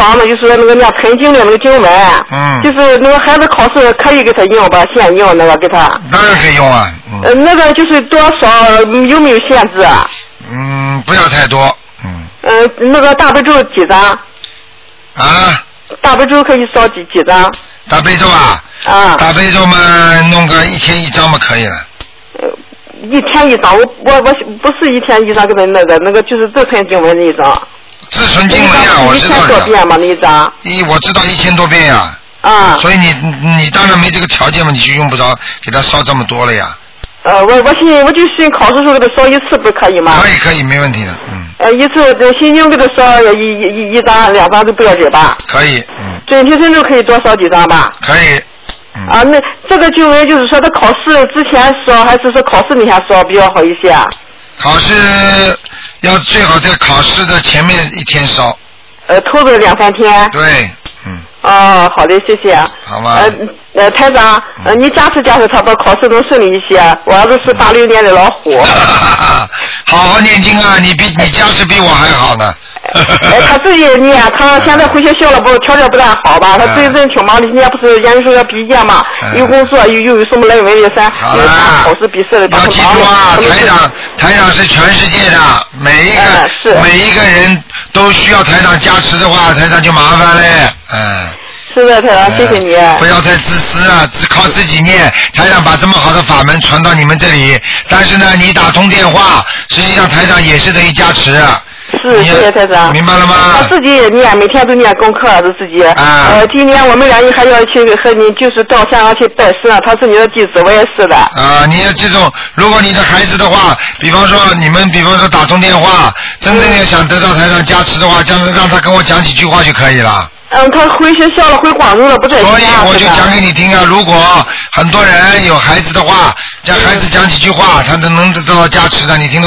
房子，就是那个念晨经的那个经文。就是那个孩子考试可以给他用吧，现用那个给他。 当然可以用啊。 那个就是多少有没有限制啊？ 不要太多。 那个大悲咒几张？ 啊？大悲咒可以烧几张？ 大悲咒啊？大悲咒嘛，弄个1天1张嘛，可以了。 1天1张，我不是1天1张给他那个就是自存经文那一张。 自存经文呀，我知道。1000 多遍嘛那一张。 我知道1000多遍呀。所以你当然没这个条件嘛，你就用不着给他烧这么多了呀。 我就信考试时候给他烧1次不可以吗？ 可以，没问题的。 1次心经给他烧一张2张都不要紧吧？ 可以。 准提神咒可以多烧几张吧？ 可以。 那这个经文就是说他考试之前烧还是说考试那天烧比较好一些啊？ 考试要最好在考试的前面1天烧。 头个2、3天。 对。 好的，谢谢。 好吧。 台长，你加持他把考试能顺利一些。我儿子是86年的老虎。 好好念经啊！你加持比我还好呢。 他自己念，他现在回学校了，条件不太好吧？他最近挺忙的，今年不是研究生要毕业嘛？有工作，又有什么论文的考试比赛的。 要记住啊，台长是全世界的，每一个人都需要台长加持的话，台长就麻烦嘞。 是的，台长，谢谢你。 不要太自私啊，只靠自己念。台长把这么好的法门传到你们这里，但是呢，你打通电话，实际上台长也是等于加持。 是，谢谢台长。 明白了吗？ 他自己也念，每天都念功课，是自己。今年我们俩还要去和你就是到香港去拜师啊，他是你的弟子，我也是的。 你要这种，如果你的孩子的话，比方说打通电话，真正的想得到台上加持的话，让他跟我讲几句话就可以了。 他回学校了，回广州了，不在家。 所以我就讲给你听啊，如果很多人有孩子的话，叫孩子讲几句话，他都能得到加持的，你听懂